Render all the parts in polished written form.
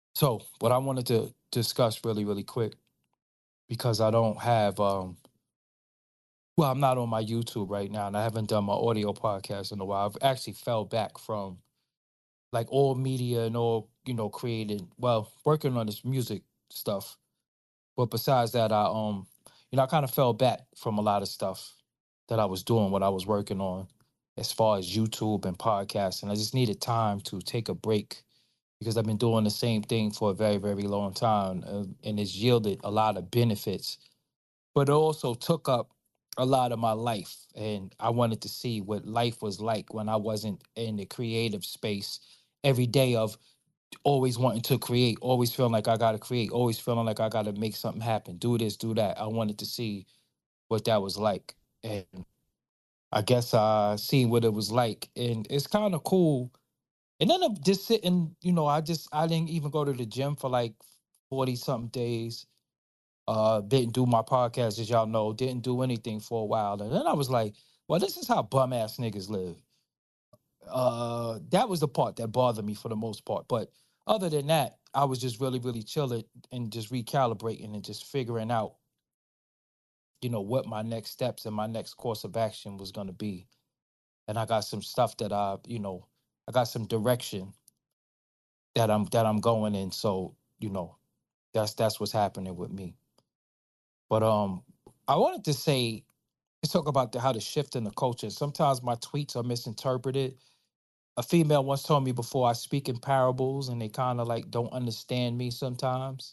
So, what I wanted to discuss really, really quick, because I don't have, well, I'm not on my YouTube right now, and I haven't done my audio podcast in a while. I've actually fell back from like all media and all, creating, well, working on this music stuff. But besides that, I kind of fell back from a lot of stuff that I was doing, what I was working on, as far as YouTube and podcasts, and I just needed time to take a break because I've been doing the same thing for a very, very long time, and it's yielded a lot of benefits. But it also took up a lot of my life, and I wanted to see what life was like when I wasn't in the creative space every day of always wanting to create, always feeling like I got to create, always feeling like I got to make something happen, do this, do that. I wanted to see what that was like, and I guess I seen what it was like, and it's kind of cool. And then I'm just sitting, I didn't even go to the gym for like 40 something days. Didn't do my podcast, as y'all know, didn't do anything for a while. And then I was like, well, this is how bum ass niggas live. That was the part that bothered me for the most part. But other than that, I was just really, really chilling and just recalibrating and just figuring out, what my next steps and my next course of action was gonna be. And I got some stuff that I got some direction that I'm going in. So, that's what's happening with me. But I wanted to say, let's talk about how the shift in the culture. Sometimes my tweets are misinterpreted. A female once told me before, I speak in parables and they kind of like don't understand me sometimes.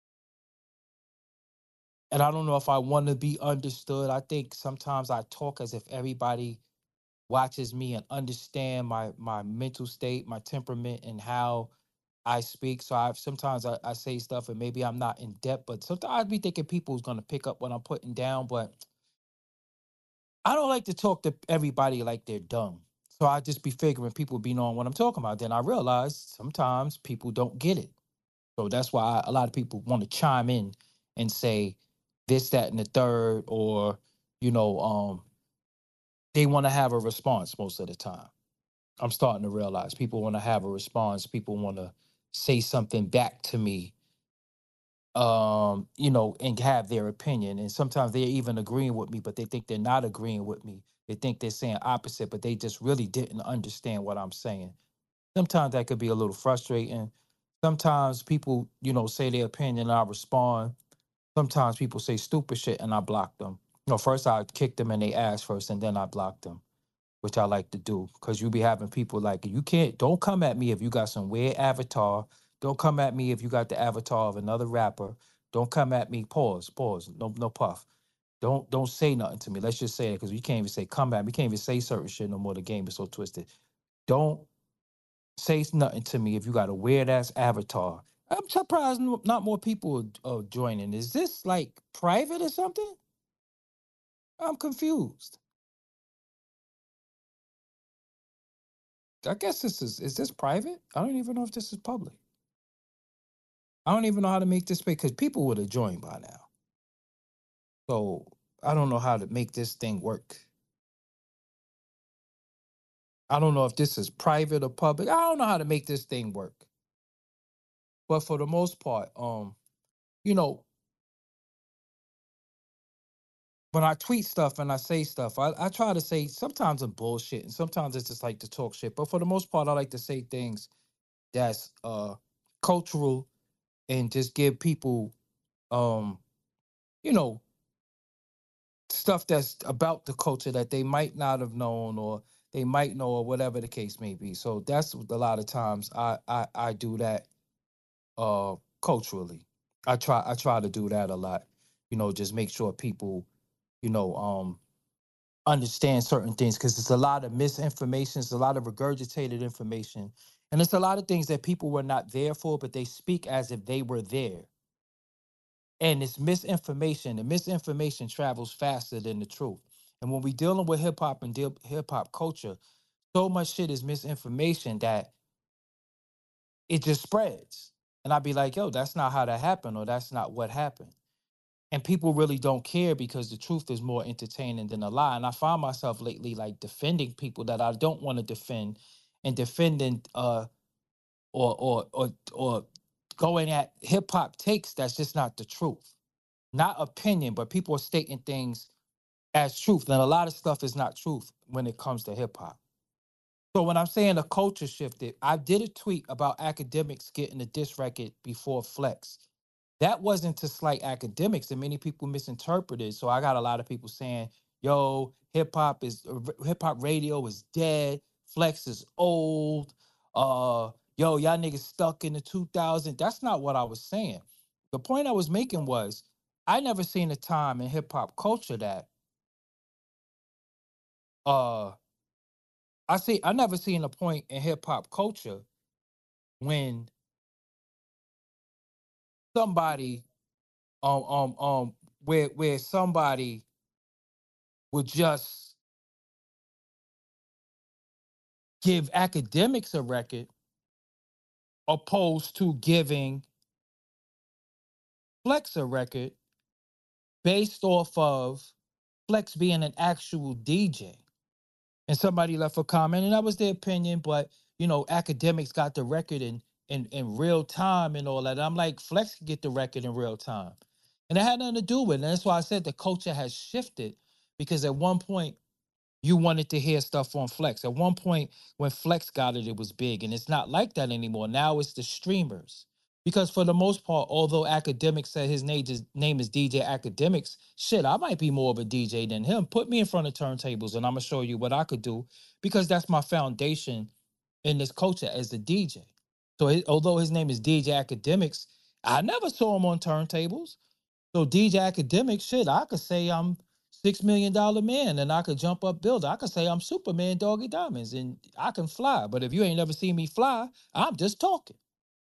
And I don't know if I want to be understood. I think sometimes I talk as if everybody watches me and understand my mental state, my temperament, and how I speak. So I say stuff and maybe I'm not in depth, but sometimes I be thinking people's gonna pick up what I'm putting down. But I don't like to talk to everybody like they're dumb. So I just be figuring people be knowing what I'm talking about. Then I realize sometimes people don't get it. So that's why a lot of people want to chime in and say this, that, and the third, or you know, um, they want to have a response most of the time. I'm starting to realize people want to have a response. People want to say something back to me, and have their opinion. And sometimes they're even agreeing with me, but they think they're not agreeing with me. They think they're saying opposite, but they just really didn't understand what I'm saying. Sometimes that could be a little frustrating. Sometimes people, say their opinion and I respond. Sometimes people say stupid shit and I block them. First I kick them in their ass first and then I block them, which I like to do because you be having people like, don't come at me if you got some weird avatar. Don't come at me if you got the avatar of another rapper. Don't come at me. Pause. No, no puff. Don't say nothing to me. Let's just say it because you can't even say come at me. You can't even say certain shit no more. The game is so twisted. Don't say nothing to me if you got a weird ass avatar. I'm surprised not more people are joining. Is this like private or something? I'm confused. I guess is this private? I don't even know if this is public. I don't even know how to make this big because people would have joined by now. So I don't know how to make this thing work. I don't know if this is private or public. I don't know how to make this thing work. But for the most part, you know, when I tweet stuff and I say stuff, I try to say sometimes I'm bullshit and sometimes it's just like to talk shit. But for the most part, I like to say things that's cultural and just give people um, you know, stuff that's about the culture that they might not have known or they might know or whatever the case may be. So that's a lot of times I do that culturally. I try to do that a lot. Just make sure people, you know, um understand certain things because it's a lot of misinformation, it's a lot of regurgitated information, and it's a lot of things that people were not there for, but they speak as if they were there. And it's misinformation. And misinformation travels faster than the truth. And when we dealing with hip hop and hip hop culture, so much shit is misinformation that it just spreads. And I'd be like, yo, that's not how that happened, or that's not what happened. And people really don't care because the truth is more entertaining than a lie. And I find myself lately like defending people that I don't want to defend and defending or going at hip hop takes that's just not the truth. Not opinion, but people are stating things as truth. And a lot of stuff is not truth when it comes to hip hop. So when I'm saying the culture shifted, I did a tweet about academics getting a diss record before Flex. That wasn't to slight academics, and many people misinterpreted. So I got a lot of people saying, "Yo, hip hop radio is dead. Flex is old. Yo, y'all niggas stuck in the 2000s." That's not what I was saying. The point I was making was, I never seen a time in hip hop culture that uh I never seen a point in hip hop culture when somebody um um um where somebody would just give academics a record opposed to giving Flex a record based off of Flex being an actual DJ. And somebody left a comment, and that was their opinion, but academics got the record in real time and all that. I'm like, Flex can get the record in real time. And it had nothing to do with it. And that's why I said the culture has shifted, because at one point you wanted to hear stuff on Flex. At one point, when Flex got it, it was big, and it's not like that anymore. Now it's the streamers. Because for the most part, although Academics said his name is DJ Academics, shit, I might be more of a DJ than him. Put me in front of turntables, and I'm gonna show you what I could do, because that's my foundation in this culture as a DJ. So although his name is DJ Academics, I never saw him on turntables. So DJ Academic, shit, I could say I'm $6 million man, and I could jump up builder. I could say I'm Superman Doggy Diamonds, and I can fly. But if you ain't never seen me fly, I'm just talking.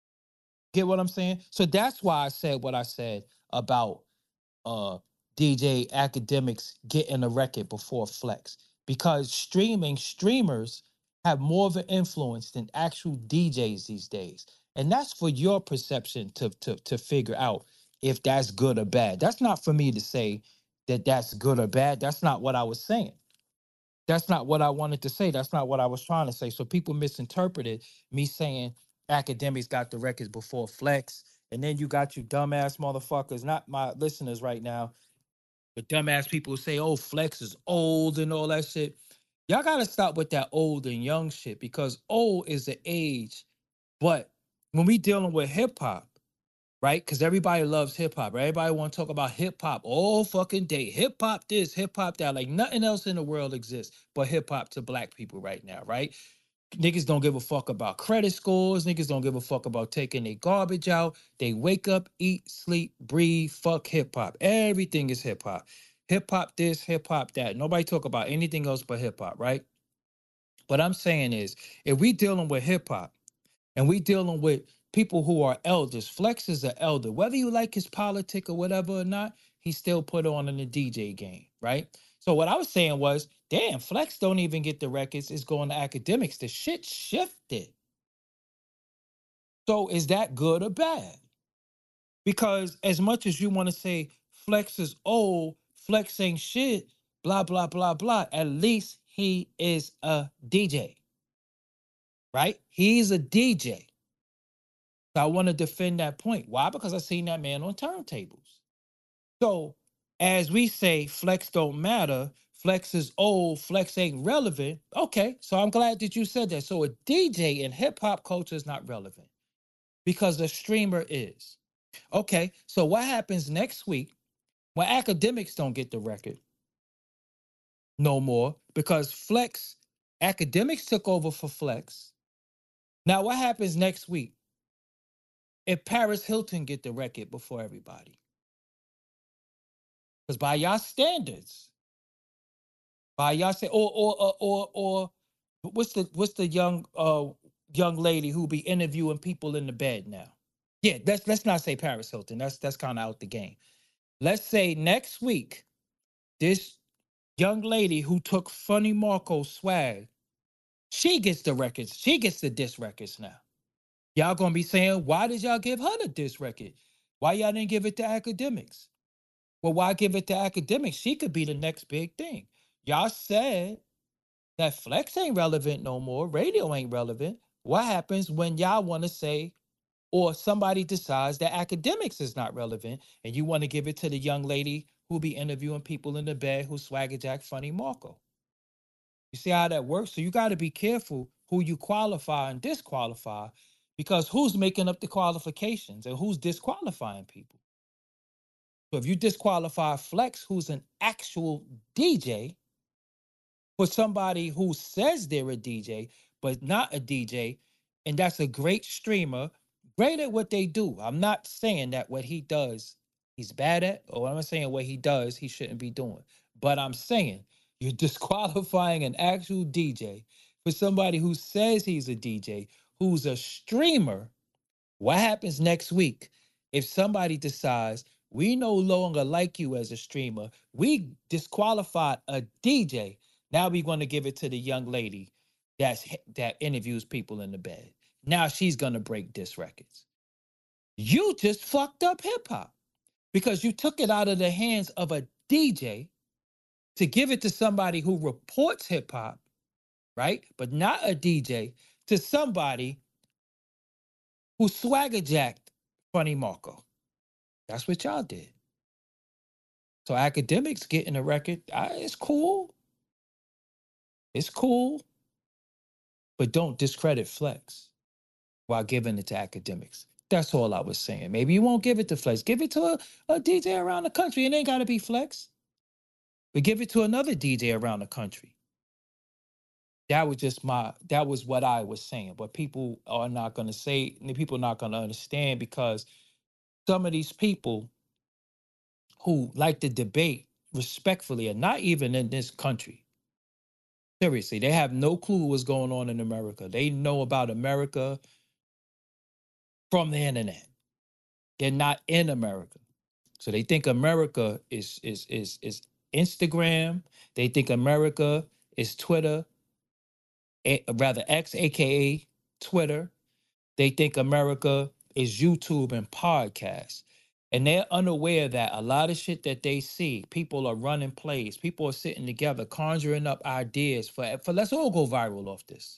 Get what I'm saying? So that's why I said what I said about uh DJ Academics getting a record before Flex, because streamers have more of an influence than actual DJs these days. And that's for your perception to figure out if that's good or bad. That's not for me to say that that's good or bad. That's not what I was saying. That's not what I wanted to say. That's not what I was trying to say. So people misinterpreted me saying academics got the records before Flex. And then you got you dumbass motherfuckers, not my listeners right now, but dumbass people who say, oh, Flex is old and all that shit. Y'all gotta stop with that old and young shit, because old is the age. But when we dealing with hip hop, right? Because everybody loves hip hop. Everybody want to talk about hip hop all fucking day. Hip hop this, hip hop that. Like nothing else in the world exists but hip hop to black people right now, right? Niggas don't give a fuck about credit scores. Niggas don't give a fuck about taking their garbage out. They wake up, eat, sleep, breathe, fuck hip hop. Everything is hip hop. Hip hop this, hip hop that. Nobody talk about anything else but hip hop, right? What I'm saying is, if we dealing with hip hop, and we dealing with people who are elders. Flex is an elder. Whether you like his politic or whatever or not, he still put on in the DJ game, right? So what I was saying was, damn, Flex don't even get the records. It's going to academics. The shit shifted. So is that good or bad? Because as much as you want to say Flex is old, Flex ain't shit, blah, blah, blah, blah, at least he is a DJ, right? He's a DJ. So I want to defend that point. Why? Because I seen that man on turntables. So as we say, Flex don't matter. Flex is old. Flex ain't relevant. Okay, so I'm glad that you said that. So a DJ in hip hop culture is not relevant because the streamer is. Okay, so what happens next week when academics don't get the record no more because Flex academics took over for Flex? Now what happens next week if Paris Hilton get the record before everybody? Because by y'all standards, by y'all say, or what's the young lady who be interviewing people in the bed now? Yeah, let's not say Paris Hilton. That's kind of out the game. Let's say next week, this young lady who took Funny Marco's swag, she gets the records. She gets the disc records now. Y'all gonna be saying, why did y'all give her the disc record? Why y'all didn't give it to academics? Well, why give it to academics? She could be the next big thing. Y'all said that Flex ain't relevant no more. Radio ain't relevant. What happens when y'all want to say, or somebody decides that academics is not relevant and you want to give it to the young lady who be interviewing people in the bed who swagger jack funny Marco. You see how that works? So you got to be careful who you qualify and disqualify, because who's making up the qualifications and who's disqualifying people. So if you disqualify Flex, who's an actual DJ, for somebody who says they're a DJ but not a DJ, and that's a great streamer, great at what they do. I'm not saying that what he does he's bad at, or I'm not saying what he does he shouldn't be doing. But I'm saying you're disqualifying an actual DJ for somebody who says he's a DJ, who's a streamer. What happens next week if somebody decides we no longer like you as a streamer? We disqualified a DJ. Now we're going to give it to the young lady that interviews people in the bed. Now she's going to break disc records. You just fucked up hip hop because you took it out of the hands of a DJ to give it to somebody who reports hip hop, right? But not a DJ, to somebody who swagger jacked Funny Marco. That's what y'all did. So academics getting a record, it's cool. It's cool. But don't discredit Flex while giving it to academics. That's all I was saying. Maybe you won't give it to Flex. Give it to a DJ around the country. It ain't got to be Flex. But give it to another DJ around the country. That was what I was saying. But people are not going to say, people are not going to understand, because some of these people who like to debate respectfully are not even in this country. Seriously, they have no clue what's going on in America. They know about America from the internet. They're not in America. So they think America is Instagram. They think America is Twitter, rather X, aka Twitter. They think America is YouTube and podcasts. And they're unaware that a lot of shit that they see, people are running plays, people are sitting together, conjuring up ideas for let's all go viral off this.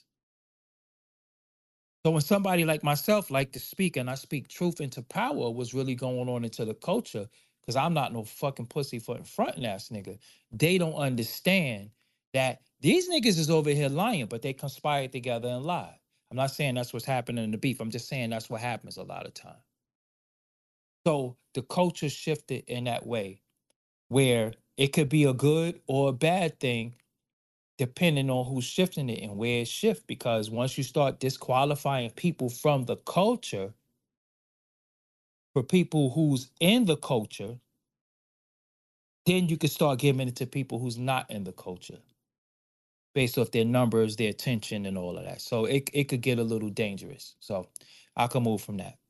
So when somebody like myself like to speak, and I speak truth into power, what's really going on into the culture, because I'm not no fucking pussyfoot and frontin' ass nigga. They don't understand that these niggas is over here lying, but they conspired together and lied. I'm not saying that's what's happening in the beef. I'm just saying that's what happens a lot of time. So the culture shifted in that way, where it could be a good or a bad thing depending on who's shifting it and where it shifts. Because once you start disqualifying people from the culture for people who's in the culture, then you can start giving it to people who's not in the culture based off their numbers, their attention, and all of that. So it could get a little dangerous. So I can move from that.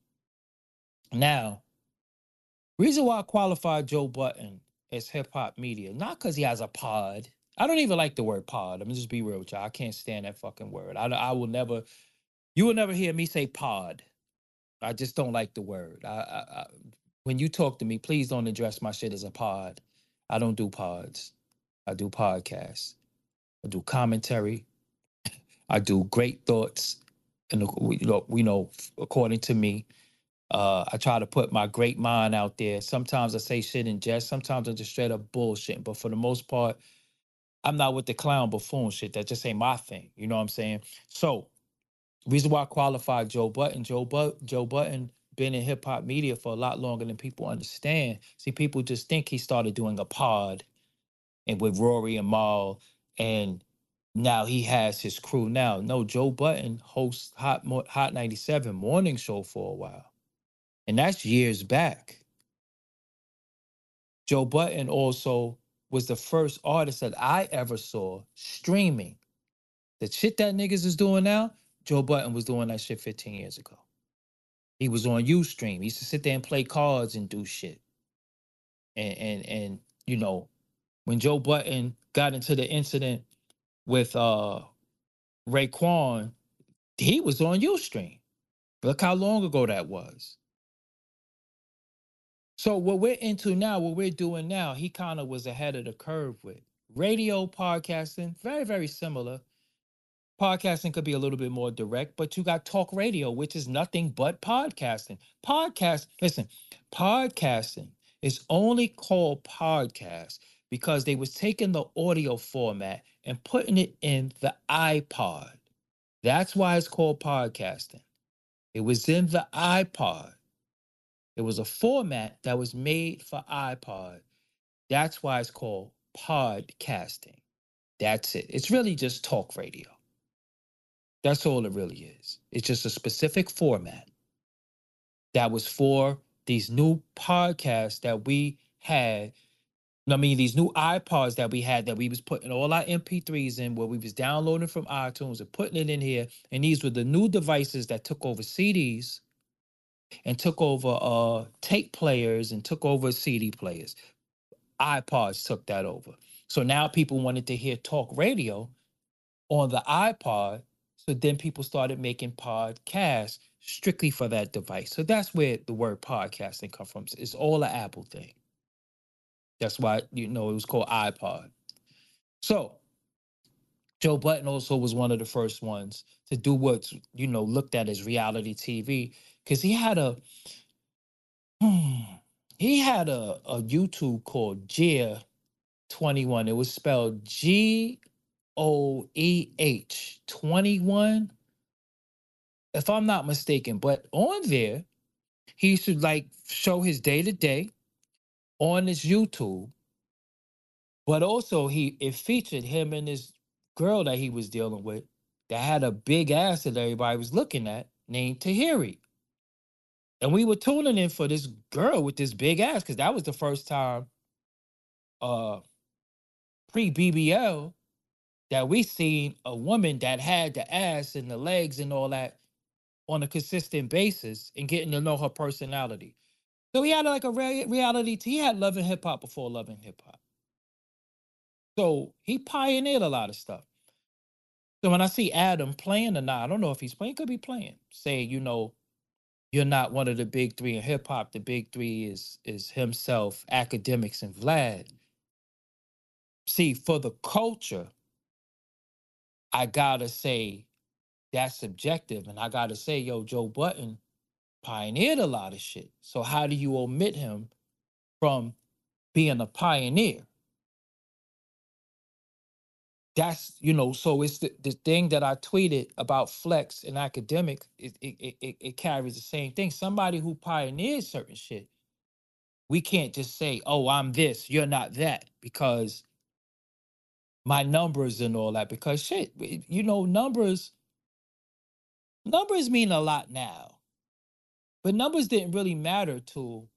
Now, reason why I qualified Joe Budden as hip hop media, not because he has a pod. I don't even like the word pod. I'm just be real with y'all. I can't stand that fucking word. I will never, you will never hear me say pod. I just don't like the word. When you talk to me, please don't address my shit as a pod. I don't do pods. I do podcasts. I do commentary. I do great thoughts, and according to me, I try to put my great mind out there. Sometimes I say shit in jest. Sometimes I just straight up bullshit. But for the most part, I'm not with the clown buffoon shit. That just ain't my thing. You know what I'm saying? So, reason why I qualified Joe Budden. Joe Budden been in hip hop media for a lot longer than people understand. See, people just think he started doing a pod and with Rory and Mal, and now he has his crew. Now, no, Joe Budden hosts Hot 97 morning show for a while, and that's years back. Joe Budden also was the first artist that I ever saw streaming. The shit that niggas is doing now, Joe Budden was doing that shit 15 years ago. He was on Ustream. He used to sit there and play cards and do shit. And when Joe Budden got into the incident with Raekwon, he was on Ustream. Look how long ago that was. So what we're into now, what we're doing now, he kind of was ahead of the curve with. Radio podcasting, very, very similar. Podcasting could be a little bit more direct, but you got talk radio, which is nothing but podcasting. Listen, podcasting is only called podcast because they was taking the audio format and putting it in the iPod. That's why it's called podcasting. It was in the iPod. It was a format that was made for iPod. That's why it's called podcasting. That's it. It's really just talk radio. That's all it really is. It's just a specific format that was for these new podcasts that we had. I mean, these new iPods that we had that we was putting all our MP3s in, where we was downloading from iTunes and putting it in here. And these were the new devices that took over CDs and took over tape players and took over CD players. iPods took that over. So now people wanted to hear talk radio on the iPod. So then people started making podcasts strictly for that device. So that's where the word podcasting come from. It's all an Apple thing. That's why, it was called iPod. So Joe Button also was one of the first ones to do what's, looked at as reality TV, because he had a YouTube called Gear 21. It was spelled GOEH 21, if I'm not mistaken. But on there, he used to like show his day to day on his YouTube. But also it featured him and this girl that he was dealing with that had a big ass that everybody was looking at, named Tahiri. And we were tuning in for this girl with this big ass, because that was the first time uh pre BBL that we seen a woman that had the ass and the legs and all that on a consistent basis, and getting to know her personality. So he had like a reality. He had Love and Hip Hop before Love and Hip Hop. So he pioneered a lot of stuff. So when I see Adam playing or not, I don't know if he's playing. He could be playing. Say, you're not one of the big three in hip hop. The big three is himself, Academics, and Vlad. See, for the culture, I gotta say that's subjective, and I gotta say, Joe Button pioneered a lot of shit. So how do you omit him from being a pioneer? That's so it's the thing that I tweeted about Flex and Academic. It carries the same thing. Somebody who pioneered certain shit, we can't just say, oh, I'm this, you're not that, because my numbers and all that. Because shit, numbers mean a lot now, but numbers didn't really matter to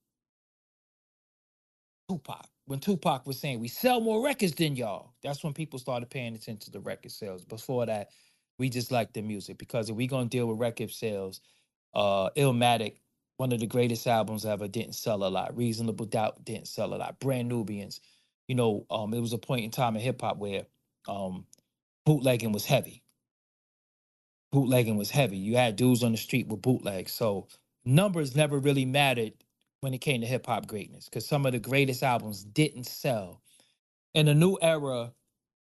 Tupac. When Tupac was saying we sell more records than y'all, that's when people started paying attention to the record sales. Before that, we just liked the music, because if we gonna deal with record sales, Illmatic, one of the greatest albums ever, didn't sell a lot. Reasonable Doubt didn't sell a lot. Brand Nubians, it was a point in time in hip hop where um, bootlegging was heavy. Bootlegging was heavy. You had dudes on the street with bootlegs. So numbers never really mattered when it came to hip hop greatness, because some of the greatest albums didn't sell. In the new era,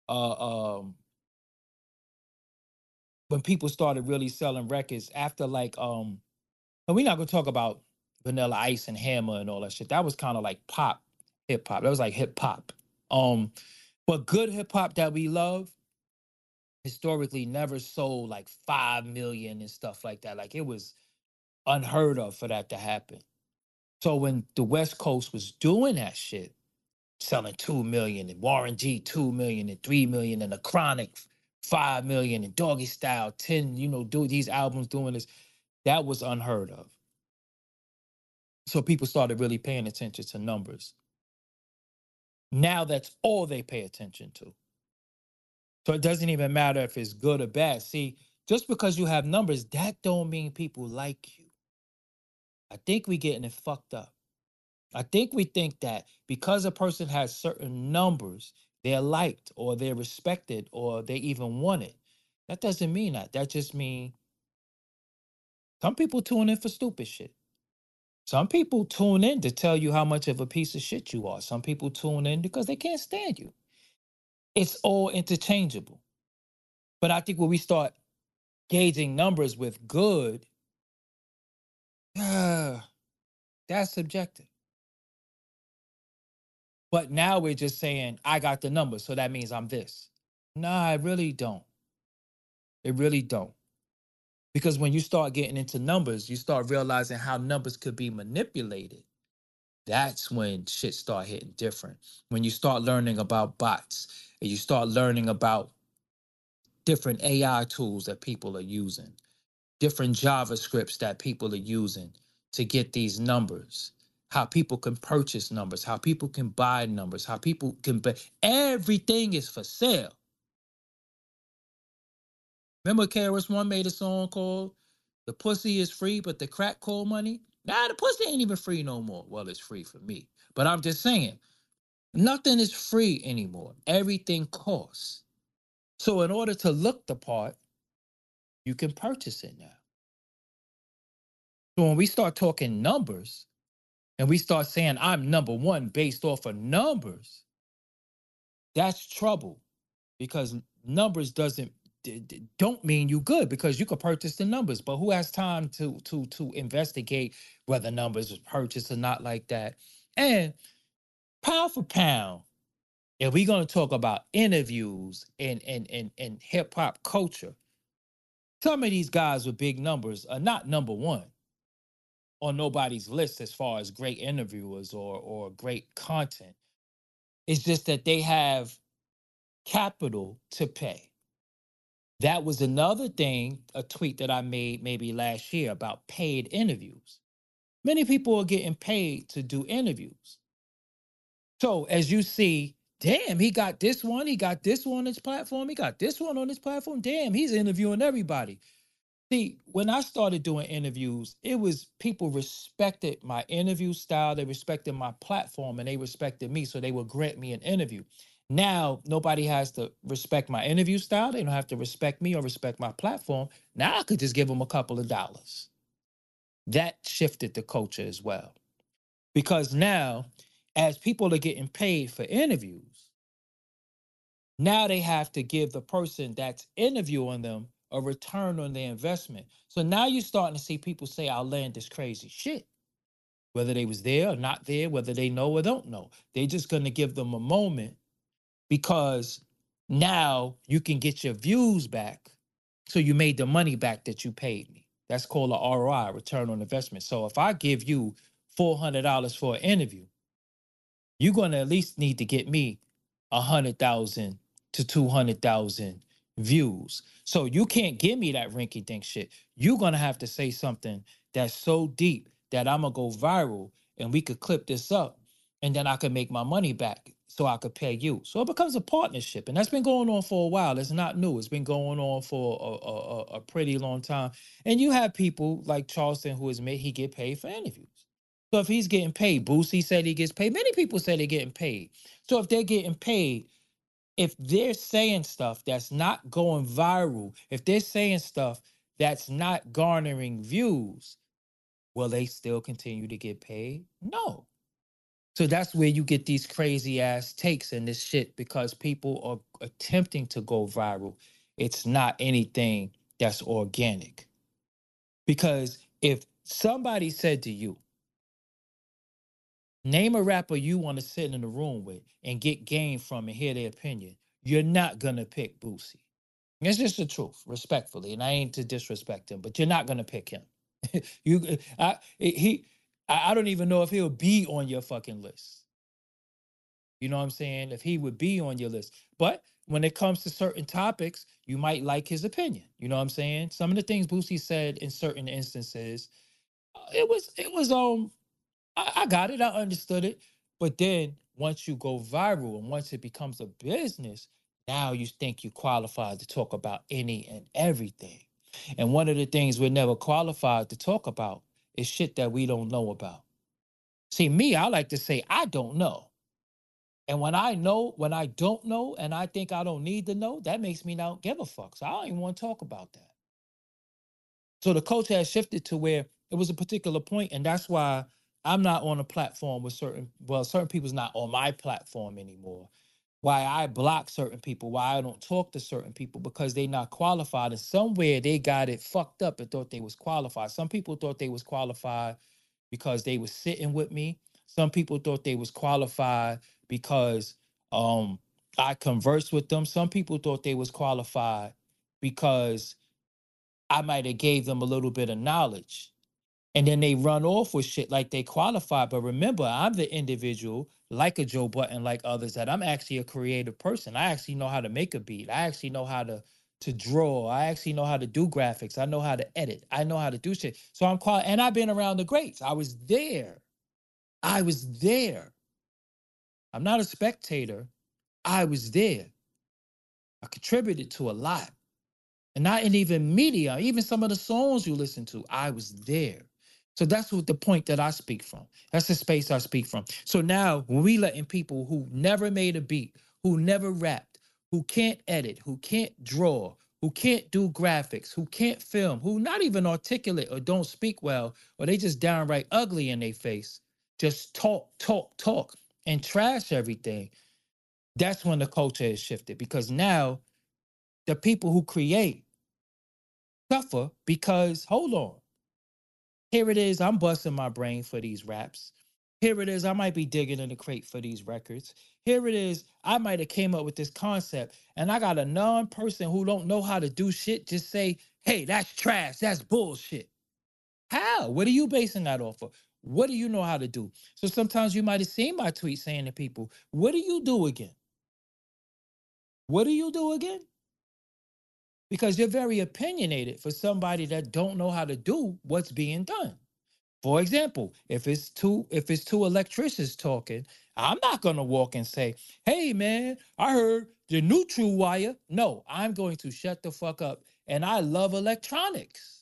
when people started really selling records after and we're not gonna talk about Vanilla Ice and Hammer and all that shit. That was kind of like pop hip hop. That was like hip hop. But good hip hop that we love historically never sold like 5 million and stuff like that. Like, it was unheard of for that to happen. So when the West Coast was doing that shit, selling 2 million, and Warren G 2 million and 3 million, and the Chronic 5 million, and Doggy Style 10, do these albums doing this, that was unheard of. So people started really paying attention to numbers. Now that's all they pay attention to. So it doesn't even matter if it's good or bad. See, just because you have numbers, that don't mean people like you. I think we getting it fucked up. I think we think that because a person has certain numbers, they're liked or they're respected or they even wanted. That doesn't mean that. That just means some people tune in for stupid shit. Some people tune in to tell you how much of a piece of shit you are. Some people tune in because they can't stand you. It's all interchangeable. But I think when we start gauging numbers with good, that's subjective. But now we're just saying, I got the numbers, so that means I'm this. Nah, I really don't. It really don't. Because when you start getting into numbers, you start realizing how numbers could be manipulated. That's when shit start hitting different. When you start learning about bots and you start learning about different AI tools that people are using, different JavaScripts that people are using to get these numbers, how people can purchase numbers, how people can buy numbers, how people can buy. Everything is for sale. Remember KRS One made a song called "The Pussy is Free, but the Crack Cold Money." Nah, the pussy ain't even free no more. Well, it's free for me, but I'm just saying, nothing is free anymore. Everything costs. So in order to look the part, you can purchase it now. So when we start talking numbers and we start saying I'm number one based off of numbers, that's trouble because numbers don't mean you good because you could purchase the numbers, but who has time to investigate whether numbers was purchased or not like that? And pound for pound, if we're gonna talk about interviews and hip hop culture, some of these guys with big numbers are not number one on nobody's list as far as great interviewers or great content. It's just that they have capital to pay. That was another thing, a tweet that I made maybe last year about paid interviews. Many people are getting paid to do interviews. So as you see, damn, he got this one on his platform, he got this one on his platform. Damn, he's interviewing everybody. See, when I started doing interviews, it was people respected my interview style, they respected my platform, and they respected me, so they would grant me an interview. Now, nobody has to respect my interview style. They don't have to respect me or respect my platform. Now I could just give them a couple of dollars. That shifted the culture as well. Because now, as people are getting paid for interviews, now they have to give the person that's interviewing them a return on their investment. So now you're starting to see people say I'll land this crazy shit, whether they was there or not there, whether they know or don't know. They're just going to give them a moment because now you can get your views back. So you made the money back that you paid me. That's called a ROI, return on investment. So if I give you $400 for an interview, you're going to at least need to get me 100,000 to 200,000 views. So you can't give me that rinky dink shit. You're going to have to say something that's so deep that I'm going to go viral and we could clip this up and then I could make my money back so I could pay you. So it becomes a partnership. And that's been going on for a while. It's not new. It's been going on for a pretty long time. And you have people like Charleston who admit he get paid for interviews. So if he's getting paid, Boosie said he gets paid. Many people say they're getting paid. So if they're getting paid, if they're saying stuff that's not going viral, if they're saying stuff that's not garnering views, will they still continue to get paid? No. So that's where you get these crazy ass takes in this shit because people are attempting to go viral. It's not anything that's organic. Because if somebody said to you, name a rapper you want to sit in the room with and get game from and hear their opinion. You're not gonna pick Boosie. It's just the truth, respectfully, and I ain't to disrespect him, but you're not gonna pick him. you, I don't even know if he'll be on your fucking list. You know what I'm saying? If he would be on your list, but when it comes to certain topics, you might like his opinion. You know what I'm saying? Some of the things Boosie said in certain instances, it was I got it. I understood it. But then once you go viral and once it becomes a business, now you think you qualified to talk about any and everything. And one of the things we're never qualified to talk about is shit that we don't know about. See, me, I like to say I don't know. And when I don't know and I think I don't need to know, that makes me not give a fuck. So I don't even want to talk about that. So the culture has shifted to where it was a particular point, and that's why I'm not on a platform with certain people's not on my platform anymore why I block certain people, why I don't talk to certain people, because they not qualified. And somewhere they got it fucked up and thought they was qualified. Some people thought they was qualified because they was sitting with me. Some people thought they was qualified because um I conversed with them. Some people thought they was qualified because I might have gave them a little bit of knowledge. And then they run off with shit like they qualify. But remember, I'm the individual, like a Joe Button, like others, that I'm actually a creative person. I actually know how to make a beat. I actually know how to draw. I actually know how to do graphics. I know how to edit. I know how to do shit. So I'm and I've been around the greats. I was there. I was there. I'm not a spectator. I was there. I contributed to a lot. And not in even media, even some of the songs you listen to, I was there. So that's what the point that I speak from. That's the space I speak from. So now when we letting people who never made a beat, who never rapped, who can't edit, who can't draw, who can't do graphics, who can't film, who not even articulate or don't speak well, or they just downright ugly in their face, just talk, talk, talk, and trash everything. That's when the culture is shifted, because now the people who create suffer because, hold on, here it is, I'm busting my brain for these raps. Here it is, I might be digging in the crate for these records. Here it is, I might have came up with this concept, and I got a non-person who don't know how to do shit just say, hey, that's trash, that's bullshit. How? What are you basing that off of? What do you know how to do? So sometimes you might have seen my tweet saying to people, what do you do again? What do you do again? Because you're very opinionated for somebody that don't know how to do what's being done. For example, if it's two electricians talking, I'm not gonna walk and say, "Hey man, I heard the neutral wire." No, I'm going to shut the fuck up. And I love electronics.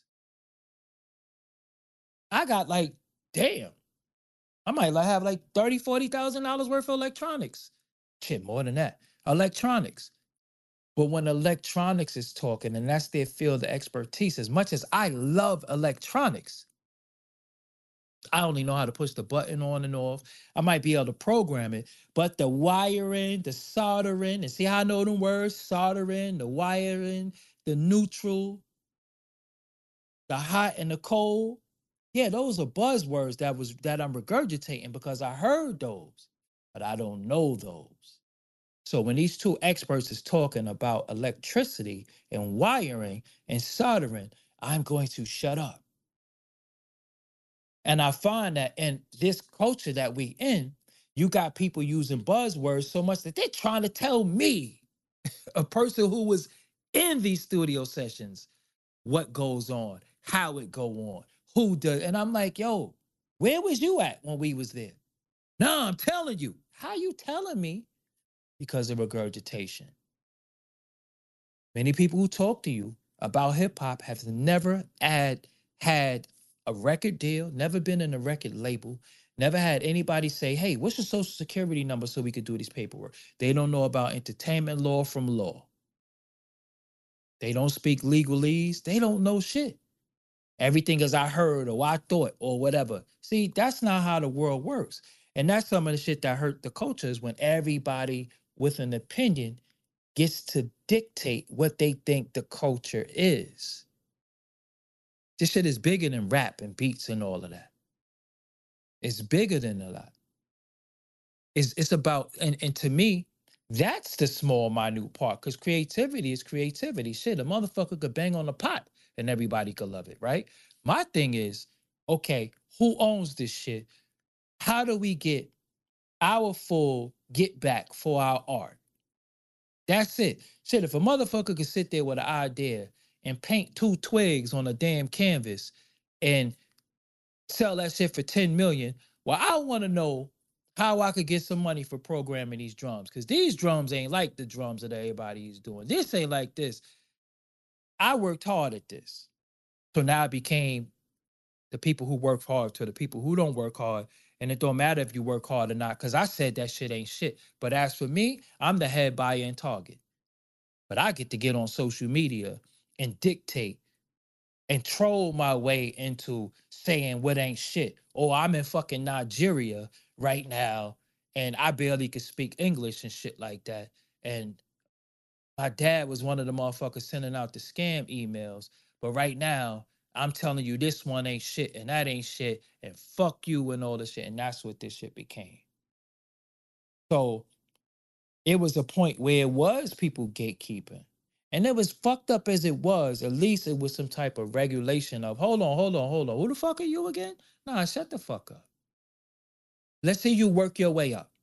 I got like, damn, I might have like 30, $40,000 worth of electronics. Shit, more than that. Electronics. But when electronics is talking, and that's their field of expertise, as much as I love electronics, I only know how to push the button on and off. I might be able to program it, but the wiring, the soldering, and see how I know them words: soldering, the wiring, the neutral, the hot and the cold. Yeah, those are buzzwords that I'm regurgitating because I heard those, but I don't know those. So when these two experts is talking about electricity and wiring and soldering, I'm going to shut up. And I find that in this culture that we in, you got people using buzzwords so much that they're trying to tell me, a person who was in these studio sessions, what goes on, how it go on, who does. And I'm like, yo, where was you at when we was there? No, I'm telling you. How you telling me? Because of regurgitation. Many people who talk to you about hip hop have never had a record deal, never been in a record label, never had anybody say, hey, what's your social security number so we could do this paperwork? They don't know about entertainment law from law. They don't speak legalese. They don't know shit. Everything is I heard or I thought or whatever. See, that's not how the world works. And that's some of the shit that hurt the culture is when everybody with an opinion gets to dictate what they think the culture is. This shit is bigger than rap and beats and all of that. It's bigger than a lot. It's about, and to me, that's the small, minute part. Because creativity is creativity. Shit, a motherfucker could bang on a pot and everybody could love it, right? My thing is, okay, who owns this shit? How do we get our full get back for our art? That's it. Shit, if a motherfucker could sit there with an idea and paint two twigs on a damn canvas and sell that shit for 10 million, well, I want to know how I could get some money for programming these drums. Because these drums ain't like the drums that everybody is doing. This ain't like this. I worked hard at this. So now I became the people who work hard to the people who don't work hard. And it don't matter if you work hard or not, because I said that shit ain't shit. But as for me, I'm the head buyer in Target. But I get to get on social media and dictate and troll my way into saying what ain't shit. Oh, I'm in fucking Nigeria right now and I barely could speak English and shit like that. And my dad was one of the motherfuckers sending out the scam emails. But right now, I'm telling you, this one ain't shit and that ain't shit and fuck you and all this shit. And that's what this shit became. So it was a point where it was people gatekeeping. And it was fucked up as it was. At least it was some type of regulation of hold on, hold on, hold on. Who the fuck are you again? Nah, shut the fuck up. Let's see you work your way up.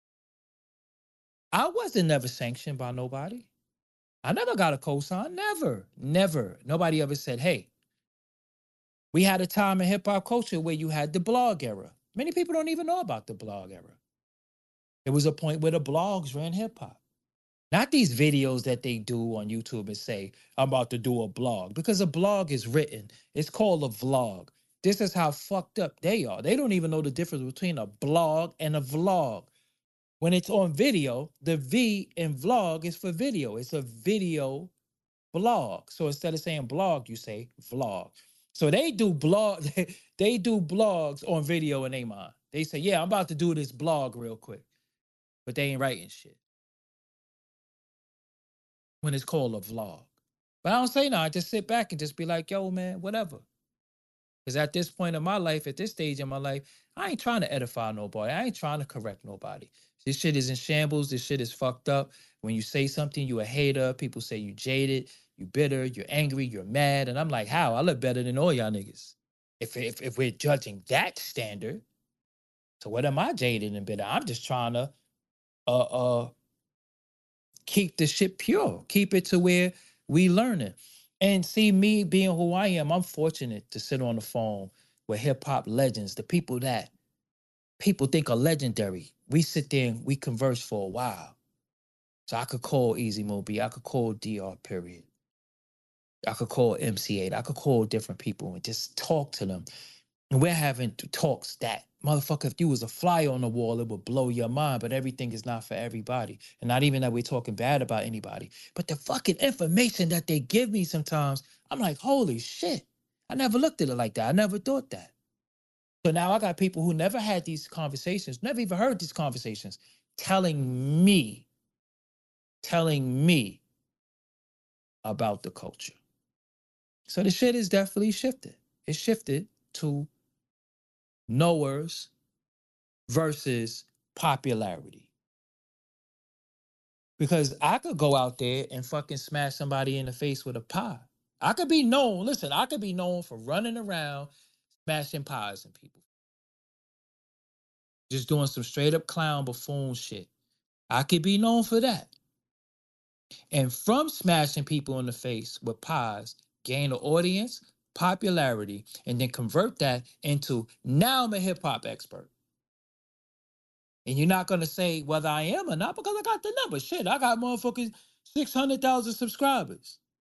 I wasn't never sanctioned by nobody. I never got a cosign. Never. Never. Nobody ever said, hey, we had a time in hip hop culture where you had the blog era. Many people don't even know about the blog era. It was a point where the blogs ran hip hop. Not these videos that they do on YouTube and say, I'm about to do a blog, because a blog is written. It's called a vlog. This is how fucked up they are. They don't even know the difference between a blog and a vlog. When it's on video, the V in vlog is for video. It's a video blog. So instead of saying blog, you say vlog. So they do blog, they do blogs on video in their mind. They say, yeah, I'm about to do this blog real quick, but they ain't writing shit when it's called a vlog. But I don't say no. I just sit back and just be like, yo, man, whatever. Because at this point in my life, at this stage in my life, I ain't trying to edify nobody. I ain't trying to correct nobody. This shit is in shambles. This shit is fucked up. When you say something, you a hater. People say you jaded, you bitter, you're angry, you're mad. And I'm like, how? I look better than all y'all niggas. If we're judging that standard, so what am I jaded and bitter? I'm just trying to uh uh keep the shit pure, keep it to where we learning. And see, me being who I am, I'm fortunate to sit on the phone with hip hop legends, the people that people think are legendary. We sit there and we converse for a while. So I could call Easy Moby, I could call DR Period, I could call MC8, I could call different people and just talk to them. And we're having talks that, motherfucker, if you was a fly on the wall, it would blow your mind. But everything is not for everybody. And not even that we're talking bad about anybody. But the fucking information that they give me sometimes, I'm like, holy shit. I never looked at it like that. I never thought that. So now I got people who never had these conversations, never even heard these conversations, telling me about the culture. So the shit is definitely shifted. It shifted to knowers versus popularity. Because I could go out there and fucking smash somebody in the face with a pie. I could be known, listen, I could be known for running around smashing pies in people. Just doing some straight up clown buffoon shit. I could be known for that. And from smashing people in the face with pies, gain an audience, popularity, and then convert that into now I'm a hip hop expert. And you're not gonna say whether I am or not because I got the number. Shit, I got motherfucking 600,000 subscribers.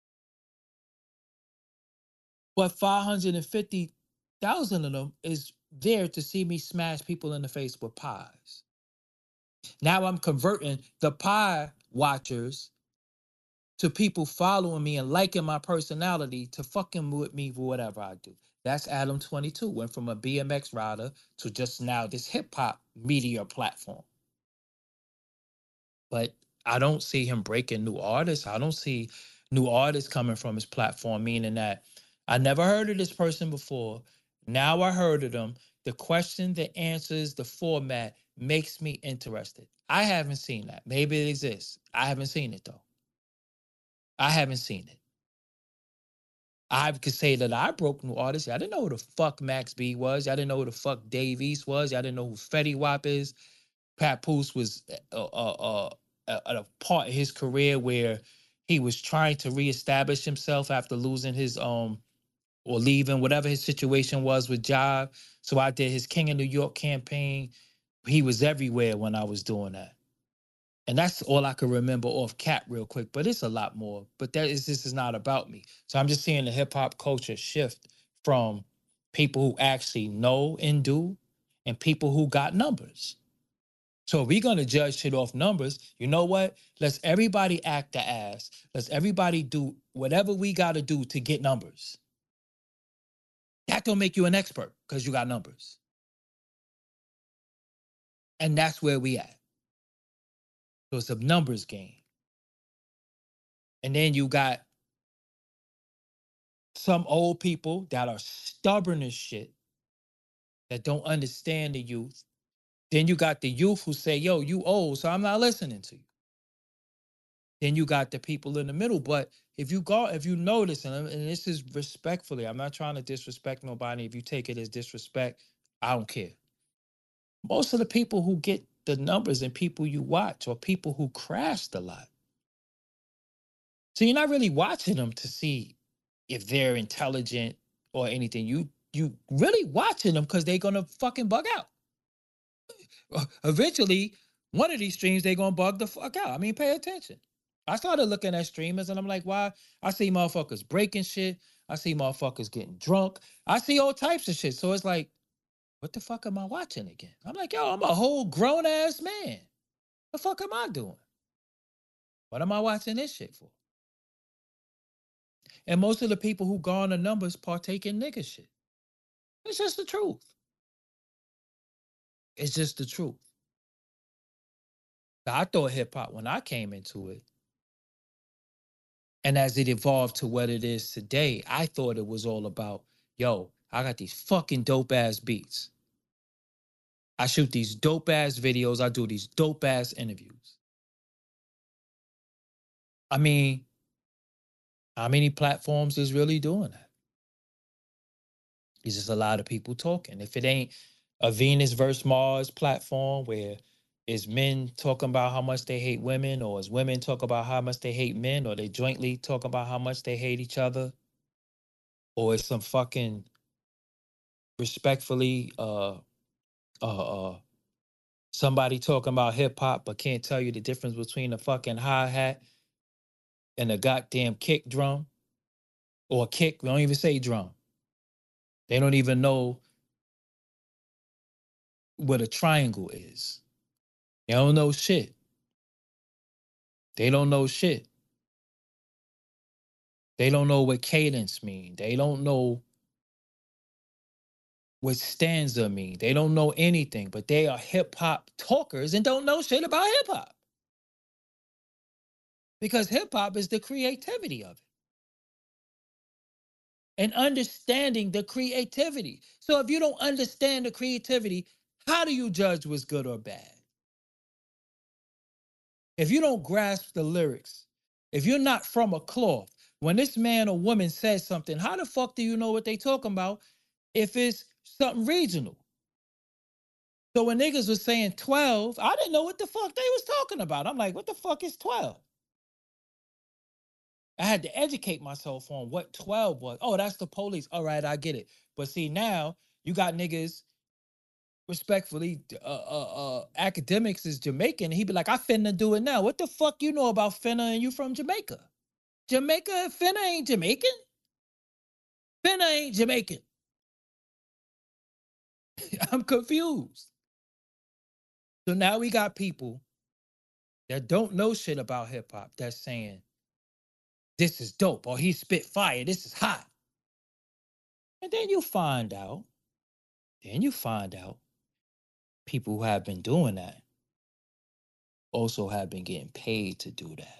But 550,000 of them is there to see me smash people in the face with pies. Now I'm converting the pie watchers to people following me and liking my personality to fucking with me for whatever I do. That's Adam 22. Went from a BMX rider to just now this hip hop media platform. But I don't see him breaking new artists. I don't see new artists coming from his platform, meaning that I never heard of this person before. Now I heard of them. The question, the answers, the format makes me interested. I haven't seen that. Maybe it exists. I haven't seen it though. I haven't seen it. I could say that I broke new artists. I didn't know who the fuck Max B was. I didn't know who the fuck Dave East was. I didn't know who Fetty Wap is. Papoose was at a part of his career where he was trying to reestablish himself after losing his or leaving whatever his situation was with Jive. So I did his King of New York campaign. He was everywhere when I was doing that. And that's all I can remember off cap real quick, but it's a lot more. But this is not about me. So I'm just seeing the hip hop culture shift from people who actually know and do and people who got numbers. So if we're gonna judge shit off numbers, you know what? Let's everybody act the ass. Let's everybody do whatever we gotta do to get numbers. That don't make you an expert because you got numbers. And that's where we at. So it's a numbers game. And then you got some old people that are stubborn as shit, that don't understand the youth. Then you got the youth who say, yo, you old, so I'm not listening to you. Then you got the people in the middle. But if you notice, and this is respectfully, I'm not trying to disrespect nobody. If you take it as disrespect, I don't care. Most of the people who get the numbers and people you watch are people who crashed a lot. So you're not really watching them to see if they're intelligent or anything. You really watching them because they're gonna fucking bug out. Eventually, one of these streams they're gonna bug the fuck out. I mean, pay attention. I started looking at streamers and I'm like, why? I see motherfuckers breaking shit. I see motherfuckers getting drunk. I see all types of shit. So it's like, what the fuck am I watching again? I'm like, yo, I'm a whole grown ass man. The fuck am I doing? What am I watching this shit for? And most of the people who garner numbers partake in nigga shit. It's just the truth. It's just the truth. I thought hip hop when I came into it, and as it evolved to what it is today, I thought it was all about, yo, I got these fucking dope ass beats. I shoot these dope ass videos. I do these dope ass interviews. I mean, how many platforms is really doing that? It's just a lot of people talking. If it ain't a Venus versus Mars platform where is men talking about how much they hate women, or is women talk about how much they hate men, or they jointly talk about how much they hate each other, or it's some fucking respectfully uh somebody talking about hip hop but can't tell you the difference between a fucking hi-hat and a goddamn kick drum, or a kick, we don't even say drum. They don't even know what a triangle is. They don't know shit. They don't know shit. They don't know what cadence mean. They don't know what stanza mean. They don't know anything, but they are hip hop talkers and don't know shit about hip hop. Because hip hop is the creativity of it. And understanding the creativity. So if you don't understand the creativity, how do you judge what's good or bad? If you don't grasp the lyrics, if you're not from a cloth, when this man or woman says something, how the fuck do you know what they talking about if it's something regional? So when niggas was saying 12, I didn't know what the fuck they was talking about. I'm like, what the fuck is 12? I had to educate myself on what 12 was. Oh, that's the police. All right, I get it. But see, now you got niggas, respectfully, academics is Jamaican. He be like, I finna do it now. What the fuck you know about finna and you from Jamaica? Jamaica and finna ain't Jamaican? Finna ain't Jamaican. I'm confused. So now we got people that don't know shit about hip hop that's saying, this is dope, or he spit fire, this is hot. And then you find out people who have been doing that also have been getting paid to do that.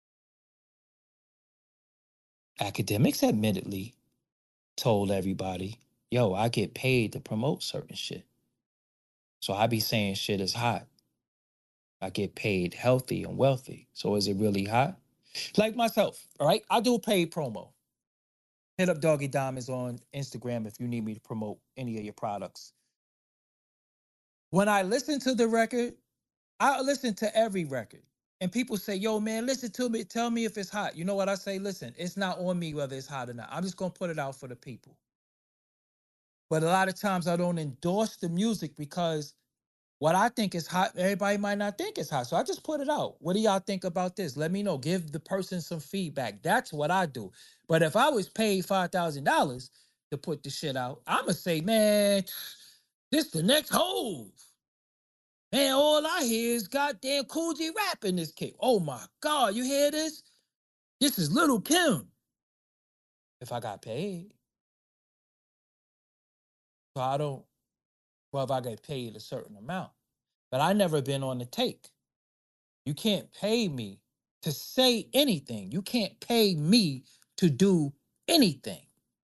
Academics admittedly told everybody, yo, I get paid to promote certain shit. So I be saying shit is hot. I get paid healthy and wealthy. So is it really hot? Like myself, all right? I do paid promo. Hit up Doggy Diamonds on Instagram if you need me to promote any of your products. When I listen to the record, I listen to every record. And people say, yo, man, listen to me. Tell me if it's hot. You know what I say? Listen, it's not on me whether it's hot or not. I'm just going to put it out for the people. But a lot of times I don't endorse the music because what I think is hot, everybody might not think it's hot. So I just put it out. What do y'all think about this? Let me know. Give the person some feedback. That's what I do. But if I was paid $5,000 to put the shit out, I'ma say, man, this the next Hove. Man, all I hear is goddamn Cool G rap in this kid. Oh my God, you hear this? This is Little Kim. If I got paid. So I don't, well, if I get paid a certain amount. but I never been on the take. You can't pay me to say anything. You can't pay me to do anything.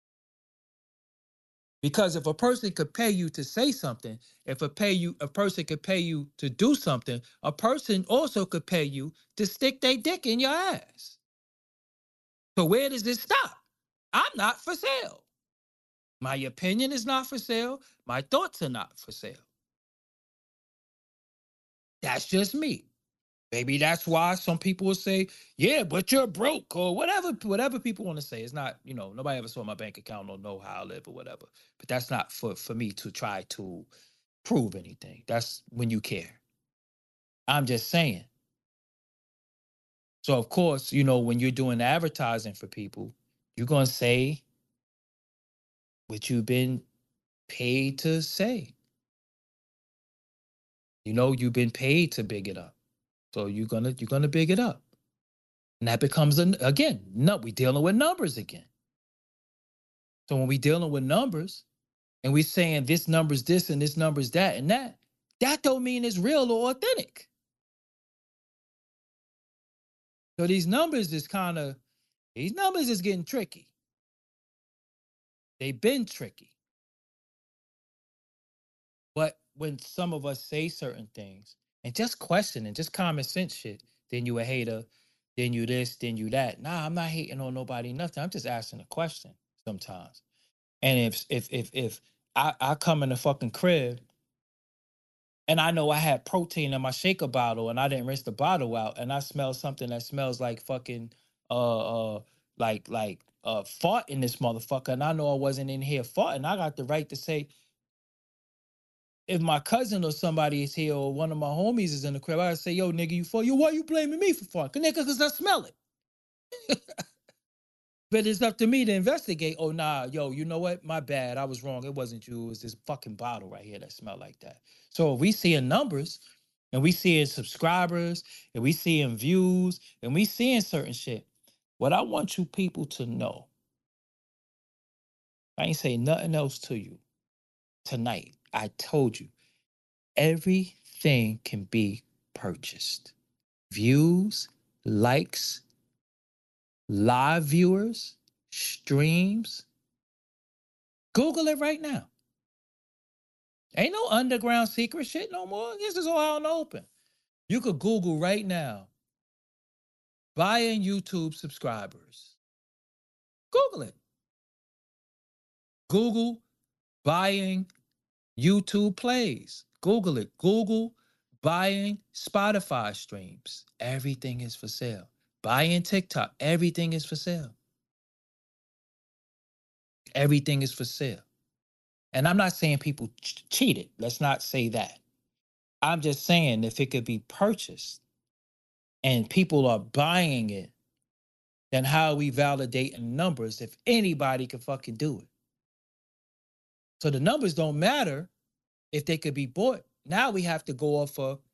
Because if a person could pay you to say something, if a person could pay you to do something, a person also could pay you to stick their dick in your ass. So where does this stop? I'm not for sale. My opinion is not for sale. My thoughts are not for sale. That's just me. Maybe that's why some people will say, yeah, but you're broke or whatever people want to say. It's not, nobody ever saw my bank account or know how I live or whatever. But that's not for me to try to prove anything. That's when you care. I'm just saying. So of course, when you're doing advertising for people, you're going to say what you've been paid to say. You've been paid to big it up. So you're gonna big it up. And that becomes again, no, we dealing with numbers again. So when we dealing with numbers and we saying this number's this and this number's that and that don't mean it's real or authentic. So these numbers is getting tricky. They've been tricky. But when some of us say certain things and just questioning, just common sense shit, then you a hater, then you this, then you that. Nah, I'm not hating on nobody, nothing. I'm just asking a question sometimes. And if I come in the fucking crib and I know I had protein in my shaker bottle and I didn't rinse the bottle out and I smell something that smells like fucking fart in this motherfucker and I know I wasn't in here farting, I got the right to say, if my cousin or somebody is here or one of my homies is in the crib, I say, yo, nigga, you fart. Yo, why you blaming me for farting? Nigga, because I smell it. But it's up to me to investigate. Oh, nah, yo, you know what? My bad. I was wrong. It wasn't you. It was this fucking bottle right here that smelled like that. So if we seeing numbers and we seeing subscribers and we seeing views and we seeing certain shit, what I want you people to know, I ain't say nothing else to you tonight. I told you, everything can be purchased. Views, likes, live viewers, streams. Google it right now. Ain't no underground secret shit no more. This is all out in the open. You could Google right now, buying YouTube subscribers. Google it. Google buying YouTube plays. Google it. Google buying Spotify streams. Everything is for sale. Buying TikTok. Everything is for sale. Everything is for sale. And I'm not saying people cheated. Let's not say that. I'm just saying if it could be purchased and people are buying it, then how are we validating numbers if anybody can fucking do it? So the numbers don't matter if they could be bought. Now we have to go off of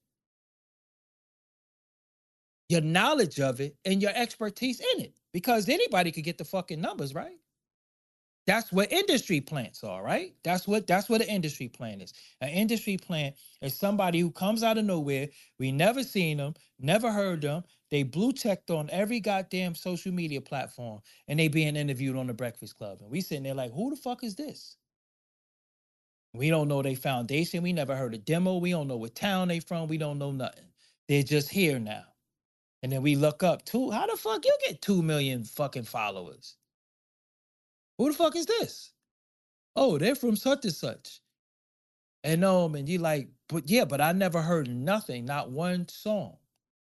your knowledge of it and your expertise in it because anybody could get the fucking numbers, right? That's what industry plants are, right? That's what an industry plant is. An industry plant is somebody who comes out of nowhere. We never seen them, never heard them. They blue checked on every goddamn social media platform, and they being interviewed on the Breakfast Club. And we sitting there like, who the fuck is this? We don't know their foundation. We never heard a demo. We don't know what town they from. We don't know nothing. They're just here now. And then we look up too. How the fuck you get 2 million fucking followers? Who the fuck is this? Oh, they're from such and such. And you like, but yeah, but I never heard nothing, not one song.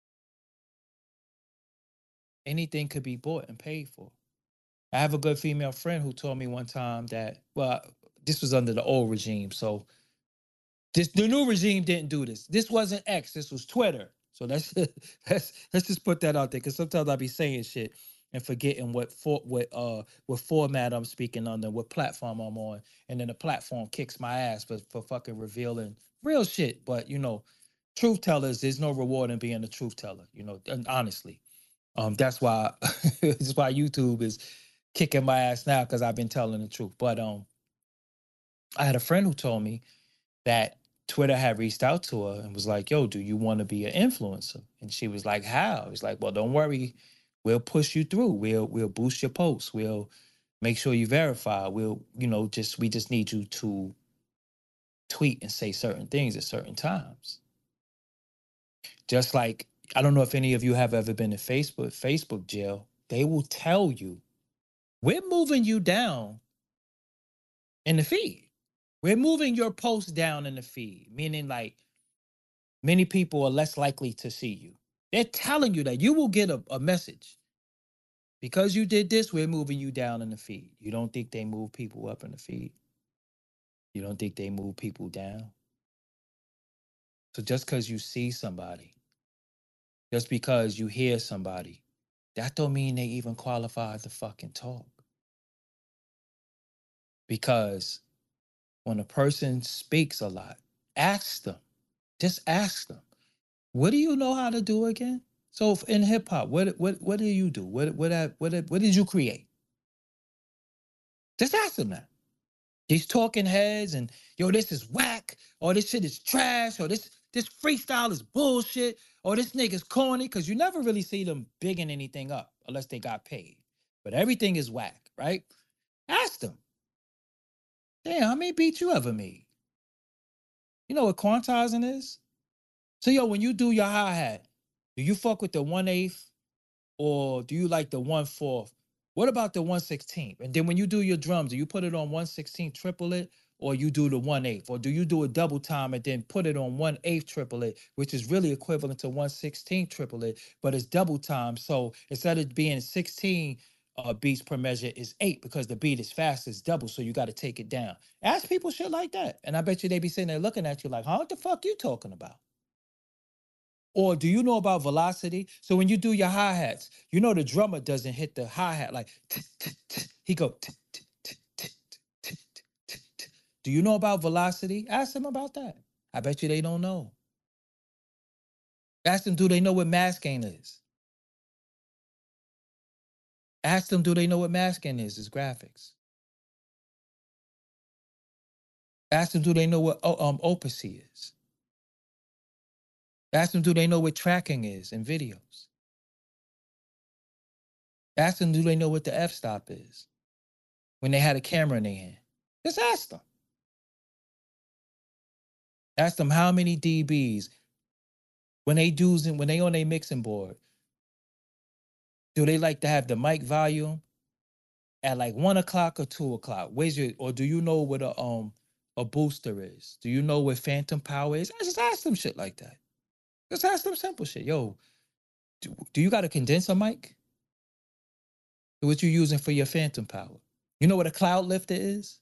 Anything could be bought and paid for. I have a good female friend who told me one time that, well, this was under the old regime. So the new regime didn't do this. This wasn't X, this was Twitter. So let's just put that out there. Cause sometimes I be saying shit and forgetting what format I'm speaking under, what platform I'm on, and then the platform kicks my ass for fucking revealing real shit. But truth tellers, there's no reward in being a truth teller. And honestly, that's why that's why YouTube is kicking my ass now because I've been telling the truth. But I had a friend who told me that Twitter had reached out to her and was like, yo, do you want to be an influencer? And she was like, how? It's like, well, don't worry. We'll push you through. We'll boost your posts. We'll make sure you verify. We'll, we just need you to tweet and say certain things at certain times. Just like, I don't know if any of you have ever been in Facebook jail. They will tell you, we're moving you down in the feed. We're moving your post down in the feed, meaning like many people are less likely to see you. They're telling you that you will get a message. Because you did this, we're moving you down in the feed. You don't think they move people up in the feed? You don't think they move people down? So just because you see somebody, just because you hear somebody, that don't mean they even qualify to fucking talk. Because when a person speaks a lot, ask them. Just ask them. What do you know how to do again? So in hip hop, what do you do? What did you create? Just ask them that. These talking heads and yo, this is whack, or this shit is trash, or this freestyle is bullshit, or this nigga's corny, because you never really see them bigging anything up unless they got paid. But everything is whack, right? Ask them. Damn, how many beats you ever made? You know what quantizing is? So yo, when you do your hi-hat, do you fuck with the 1/8 or do you like the 1/4? What about the 1/16? And then when you do your drums, do you put it on 1/16 triplet or you do the 1/8? Or do you do a double time and then put it on 1/8 triplet, which is really equivalent to 1/16 triplet, but it's double time. So instead of being 16 beats per measure, is 8 because the beat is fast, it's double. So you got to take it down. Ask people shit like that. And I bet you they be sitting there looking at you like, huh, what the fuck you talking about? Or do you know about velocity? So when you do your hi-hats, you know the drummer doesn't hit the hi-hat like he go. Do you know about velocity? Ask them about that. I bet you they don't know. Ask them, do they know what masking is? Ask them, do they know what masking is? It's graphics. Ask them, do they know what opacity is? Ask them, do they know what tracking is in videos? Ask them, do they know what the f-stop is when they had a camera in their hand? Just ask them. Ask them how many dBs when they on their mixing board. Do they like to have the mic volume at like 1 o'clock or 2 o'clock? Or do you know what a booster is? Do you know what phantom power is? I just ask them shit like that. Just ask them simple shit. Yo, do you got a condenser mic? What you using for your phantom power? You know what a cloud lifter is?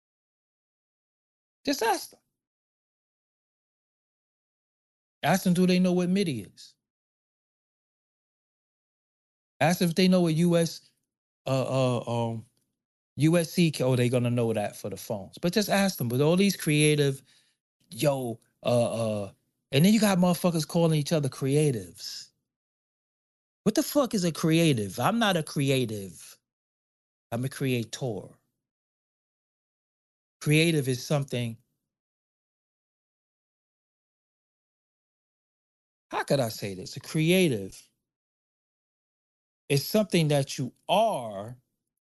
Just ask them. Ask them, do they know what MIDI is? Ask them if they know what USC. Oh, they gonna know that for the phones. But just ask them. With all these creative, yo, and then you got motherfuckers calling each other creatives. What the fuck is a creative? I'm not a creative. I'm a creator. Creative is something. How could I say this? A creative is something that you are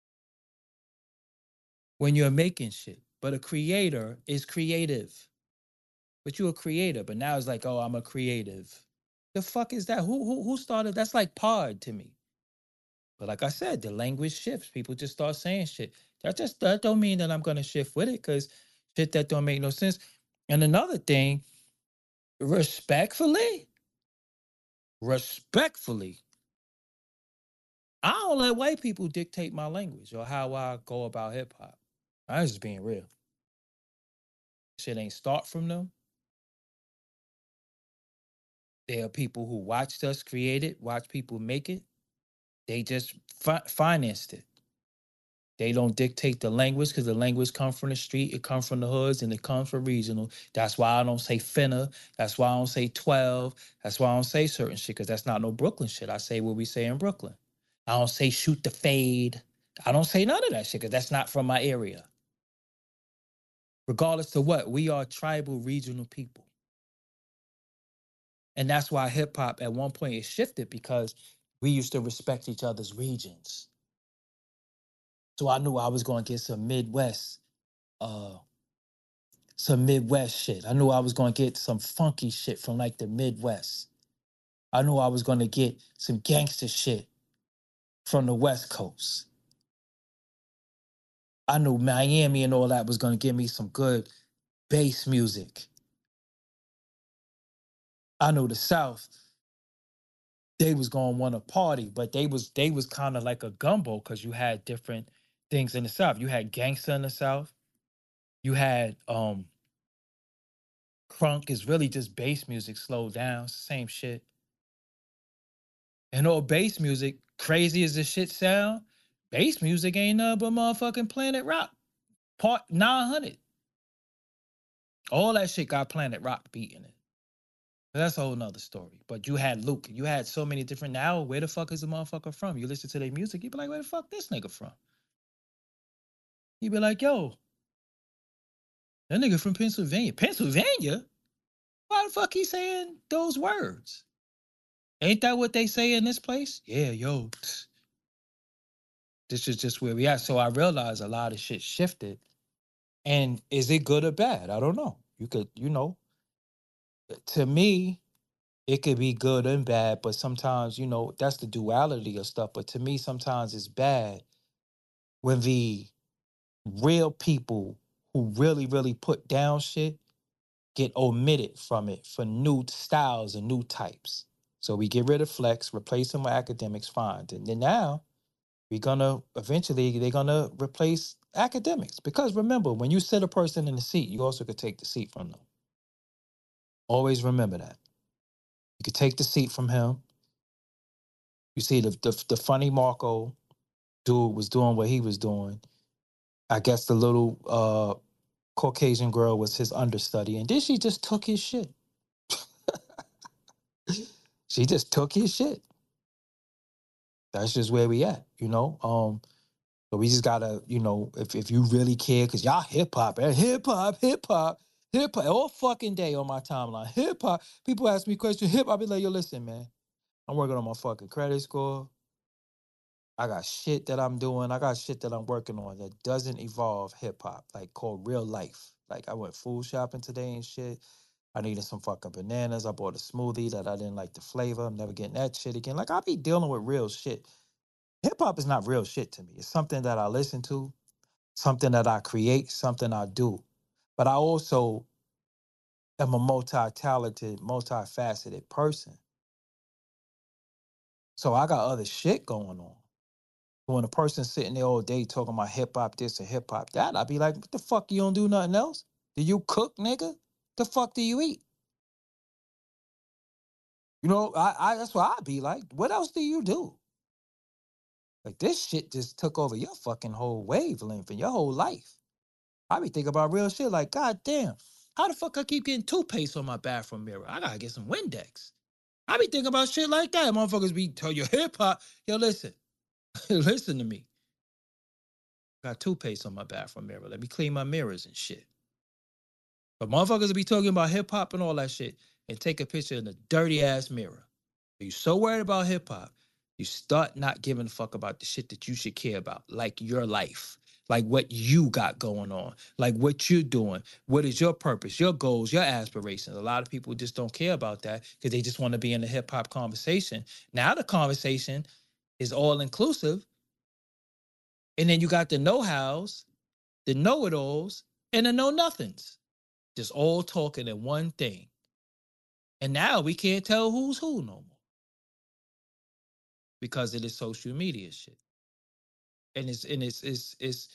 when you're making shit. But a creator is creative. But you're a creator. But now it's like, oh, I'm a creative. The fuck is that? Who started? That's like pod to me. But like I said, the language shifts. People just start saying shit. That don't mean that I'm gonna shift with it, because shit that don't make no sense. And another thing, respectfully, respectfully, I don't let white people dictate my language or how I go about hip hop. I'm just being real. Shit ain't start from them. There are people who watched us create it, watch people make it. They just financed it. They don't dictate the language because the language comes from the street, it comes from the hoods, and it comes from regional. That's why I don't say finna. That's why I don't say 12. That's why I don't say certain shit, because that's not no Brooklyn shit. I say what we say in Brooklyn. I don't say shoot the fade. I don't say none of that shit because that's not from my area. Regardless of what, we are tribal regional people. And that's why hip hop at one point it shifted because we used to respect each other's regions. So I knew I was going to get uh, some Midwest shit. I knew I was going to get some funky shit from like the Midwest. I knew I was going to get some gangster shit from the West Coast. I knew Miami and all that was going to give me some good bass music. I knew the South, they was going to want to party, but they was kind of like a gumbo because you had different things in the South. You had gangster in the South. You had crunk is really just bass music slowed down, same shit. And all bass music, crazy as the shit sound, bass music ain't nothing but motherfucking Planet Rock. Part 900. All that shit got Planet Rock beat in it. That's a whole nother story. But you had Luke. You had so many different. Now, where the fuck is the motherfucker from? You listen to their music, you be like, where the fuck this nigga from? You be like, yo, that nigga from Pennsylvania. Pennsylvania? Why the fuck he saying those words? Ain't that what they say in this place? Yeah, yo. This is just where we at. So I realized a lot of shit shifted. And is it good or bad? I don't know. You could, to me, it could be good and bad, but sometimes, that's the duality of stuff. But to me, sometimes it's bad when the real people who really, really put down shit get omitted from it for new styles and new types. So we get rid of flex, replace them with academics, fine. And then now we're gonna eventually they're gonna replace academics. Because remember, when you sit a person in the seat, you also could take the seat from them. Always remember that. You could take the seat from him. You see the funny Marco dude was doing what he was doing. I guess the little Caucasian girl was his understudy, and then she just took his shit. She just took his shit. That's just where we at, So we just gotta, if you really care, because y'all hip hop, hip hop, all fucking day on my timeline, hip hop. People ask me questions, hip hop. I be like, yo, listen, man, I'm working on my fucking credit score. I got shit that I'm doing. I got shit that I'm working on that doesn't evolve hip hop, like called real life. Like I went food shopping today and shit. I needed some fucking bananas. I bought a smoothie that I didn't like the flavor. I'm never getting that shit again. Like I be dealing with real shit. Hip hop is not real shit to me. It's something that I listen to, something that I create, something I do. But I also am a multi-talented, multifaceted person. So I got other shit going on. When a person's sitting there all day talking about hip hop this and hip hop that, I'd be like, what the fuck, you don't do nothing else? Do you cook, nigga? The fuck do you eat? I that's what I'd be like. What else do you do? Like this shit just took over your fucking whole wavelength and your whole life. I be thinking about real shit like, God damn, how the fuck I keep getting toothpaste on my bathroom mirror? I gotta get some Windex. I be thinking about shit like that. Motherfuckers be tell you hip hop. Yo, listen, listen to me. Got toothpaste on my bathroom mirror. Let me clean my mirrors and shit. But motherfuckers will be talking about hip hop and all that shit and take a picture in a dirty ass mirror. You so worried about hip hop, you start not giving a fuck about the shit that you should care about, like your life, like what you got going on, like what you're doing. What is your purpose, your goals, your aspirations? A lot of people just don't care about that because they just want to be in the hip hop conversation. Now the conversation is all inclusive. And then you got the know-hows, the know-it-alls, and the know-nothings. Just all talking in one thing. And now we can't tell who's who no more because of this social media shit. And it's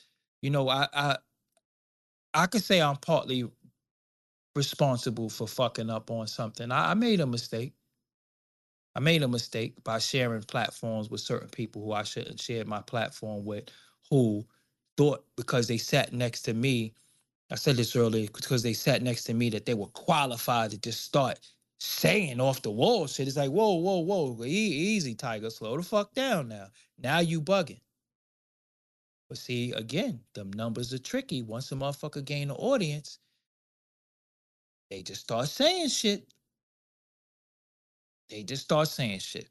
I could say I'm partly responsible for fucking up on something. I made a mistake. I made a mistake by sharing platforms with certain people who I shouldn't share my platform with, who thought because they sat next to me, I said this earlier, because they sat next to me that they were qualified to just start saying off the wall shit. It's like, whoa, whoa, whoa, easy, Tiger, slow the fuck down now. Now you bugging. But see, again, them numbers are tricky. Once a motherfucker gain the audience, they just start saying shit. They just start saying shit.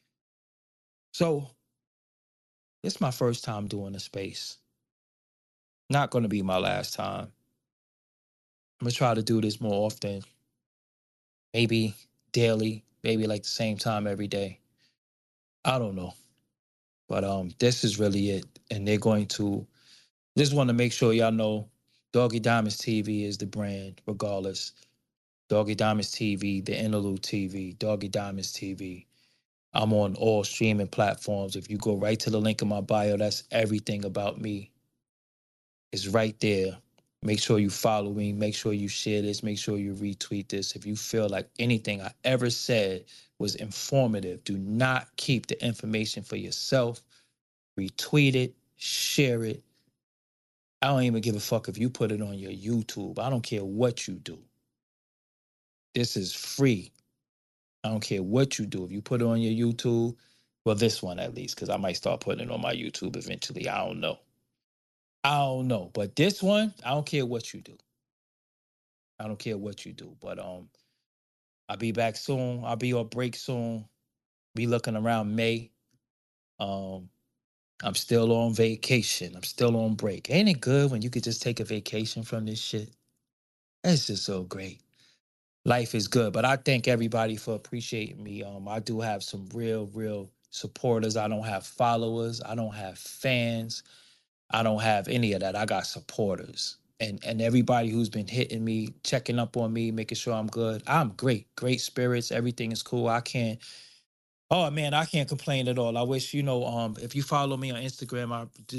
So it's my first time doing a space. Not gonna be my last time. I'm gonna try to do this more often. Maybe daily, maybe like the same time every day. I don't know. But this is really it. And they're going to just want to make sure y'all know Doggy Diamonds TV is the brand, regardless. Doggy Diamonds TV, the Interlude TV, Doggy Diamonds TV. I'm on all streaming platforms. If you go right to the link in my bio, that's everything about me. It's right there. Make sure you follow me. Make sure you share this. Make sure you retweet this. If you feel like anything I ever said was informative, do not keep the information for yourself. Retweet it, share it. I don't even give a fuck if you put it on your YouTube. I don't care what you do. This is free. I don't care what you do. If you put it on your YouTube, well, this one at least, because I might start putting it on my YouTube eventually. I don't know. I don't know. But this one, I don't care what you do. I don't care what you do. But I'll be back soon. I'll be on break soon. Be looking around May. Um, I'm still on vacation. I'm still on break. Ain't it good when you could just take a vacation from this shit? It's just so great. Life is good. But I thank everybody for appreciating me. I do have some real supporters. I don't have followers. I don't have fans. I don't have any of that. I got supporters. And everybody who's been hitting me, checking up on me, making sure I'm good. I'm great. Great spirits. Everything is cool. I can't Oh man, I can't complain at all. I wish if you follow me on Instagram,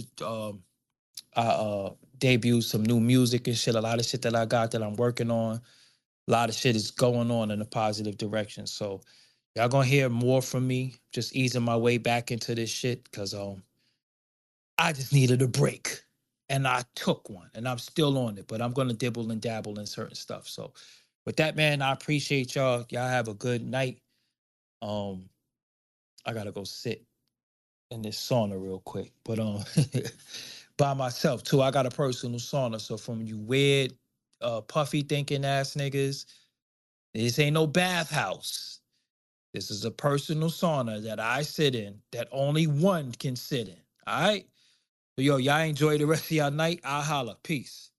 I debuted some new music and shit. A lot of shit that I got that I'm working on. A lot of shit is going on in a positive direction. So y'all gonna hear more from me. Just easing my way back into this shit because I just needed a break. And I took one and I'm still on it, but I'm gonna dibble and dabble in certain stuff. So with that, man, I appreciate y'all. Y'all have a good night. Um, I gotta go sit in this sauna real quick. But by myself too. I got a personal sauna. So from you weird, puffy thinking ass niggas, this ain't no bathhouse. This is a personal sauna that I sit in that only one can sit in. All right. So yo, y'all enjoy the rest of y'all night. I'll holla. Peace.